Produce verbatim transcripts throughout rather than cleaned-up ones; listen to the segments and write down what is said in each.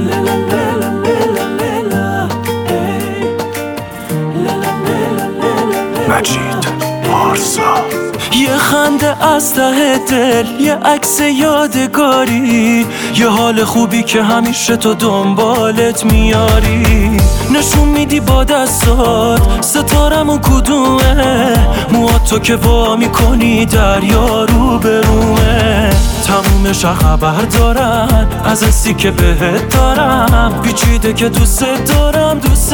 مجید پارسا. یه خنده از ته دل، یه عکس یادگاری، یه حال خوبی که همیشه تو دنبالت میاری. نشون میدی با دستات ستارمون کدومه، موهات تو که وا میکنی دریا رو برومه. تمومش خبر دارن از حسی که بهت دارم، پیچیده که دوست دارم دوست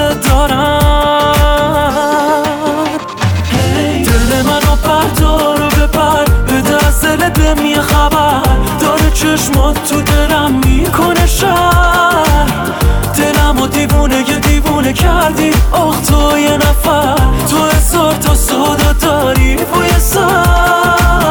دارم. دل منو بردار و ببر، بده از دلت بهم یه خبر، داره چشمات تو دلم میکنه شهر. دلمو دیوونه یه دیوونه کردی، آخ تو یه نفر، تو هزار تا سودا داری بوی سر.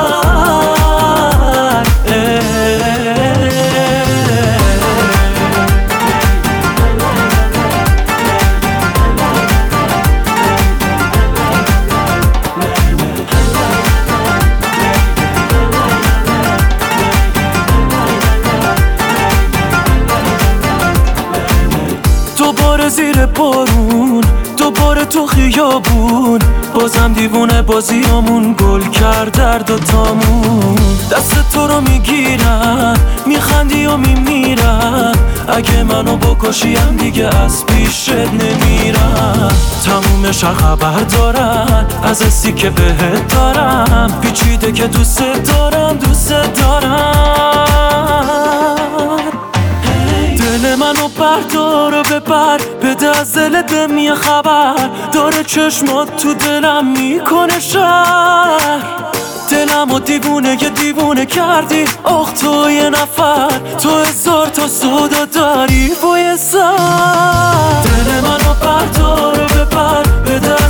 دوباره زیر بارون، دوباره تو خیابون، بازم دیوونه بازیامون گل کرد در دوتامون. دست تو رو میگیرم، میخندی و میمیرم، اگه منو بکشیم دیگه از پیشت نمیرم. تمومش خبر دارن از حسی که بهت دارم، پیچیده که دوست دارم دوست دارم. دل منو بردار و ببر، بده از دلت بهم یه خبر، داره چشمات تو دلم میکنه شهر. دلمو دیوونه یه دیوونه کردی، آخ تو یه نفر، تو هزار تا سودا داری بوی سر. دل منو بردار و ببر، بده